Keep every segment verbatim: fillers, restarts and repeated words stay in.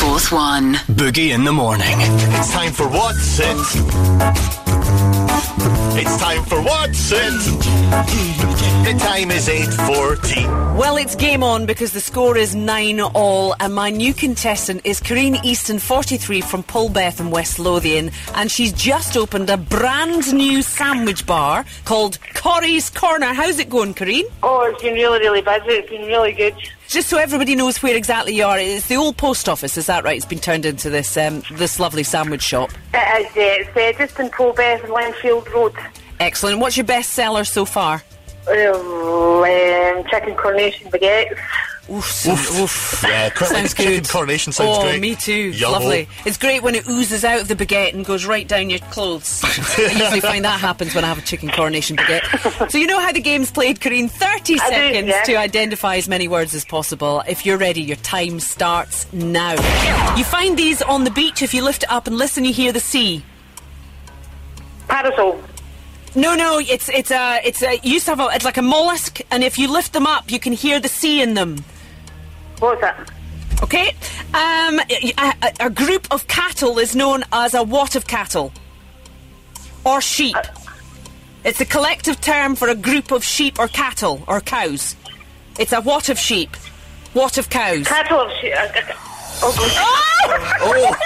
Fourth One. Boogie in the morning. It's time for What's It? It's time for What's It? The time is eight forty. Well, it's game on because the score is nine all, and my new contestant is Corinne Easton, forty-three, from Pulbeth in West Lothian, and she's just opened a brand new sandwich bar called Corrie's Corner. How's it going, Corinne? Oh, it's been really, really busy. It's been really good. Just so everybody knows where exactly you are, it's the old post office, is that right? It's been turned into this um, this lovely sandwich shop. It is, yeah. It's uh, just in Pulbeth and Linfield Road. Excellent. What's your best seller so far? Um, um, chicken coronation baguettes. Oof, Oof. oof. Yeah, quite like Sounds chicken good. coronation sounds oh, great. me too. Yummo. Lovely. It's great when it oozes out of the baguette and goes right down your clothes. I usually find that happens when I have a chicken coronation baguette. So you know how the game's played, Corinne. thirty I do, seconds yeah. to identify as many words as possible. If you're ready, your time starts now. You find these on the beach. If you lift it up and listen, you hear the sea. Parasol. No, no, it's it's a it's a you used to have a, it's like a mollusk, and if you lift them up, you can hear the sea in them. What's that? Okay, um, a, a, a group of cattle is known as a what of cattle, or sheep. Uh, it's a collective term for a group of sheep or cattle or cows. It's a what of sheep, what of cows. Cattle of shit. Uh, uh, Oh!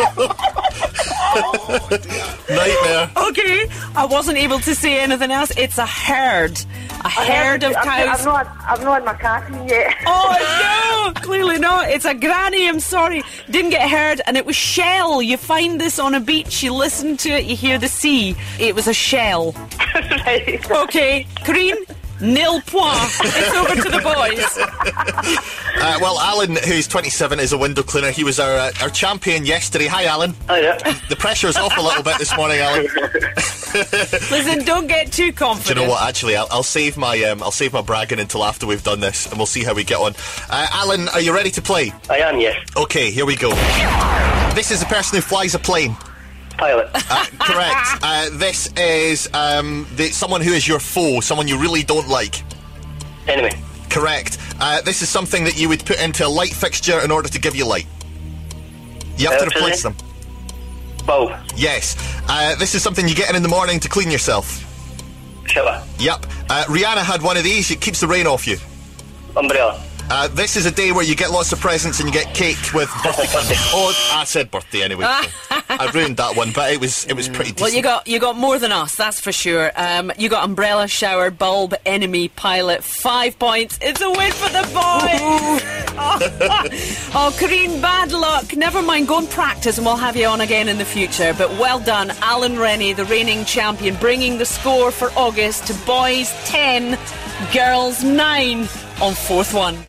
Nightmare. Okay, I wasn't able to say anything else. It's a herd, a herd of I've, cows. I've not, I've not had my caffeine yet. Oh no, clearly not. It's a granny, I'm sorry. Didn't get heard, and it was shell. You find this on a beach, you listen to it, you hear the sea. It was a shell. Right. Okay, Corinne, nil point. It's over to the boys. Uh, well, Alan, who's twenty-seven, is a window cleaner. He was our uh, our champion yesterday. Hi, Alan. Hi there. The pressure's off a little bit this morning, Alan. Listen, don't get too Do you confident. know what? Actually, I'll, I'll save my um, I'll save my bragging until after we've done this, and we'll see how we get on. Uh, Alan, are you ready to play? I am, yes. Okay, here we go. This is the person who flies a plane. Pilot. Uh, correct. Uh, this is um, the, someone who is your foe, someone you really don't like. Enemy. Correct. Uh, this is something that you would put into a light fixture in order to give you light. You have to Electricity? replace them. Bulb. Yes. Uh, this is something you get in in the morning to clean yourself. Shower. Yep. Uh, Rihanna had one of these. It keeps the rain off you. Umbrella. Uh, this is a day where you get lots of presents and you get cake with birthday candy. Oh, I said birthday anyway. I ruined that one, but it was it was pretty decent. Well, you got you got more than us, that's for sure. Um, you got umbrella, shower, bulb, enemy, pilot. Five points. It's a win for the boys. oh, oh, Corinne, bad luck. Never mind. Go and practice, and we'll have you on again in the future. But well done, Alan Rennie, the reigning champion, bringing the score for August to boys ten, girls nine on Fourth One.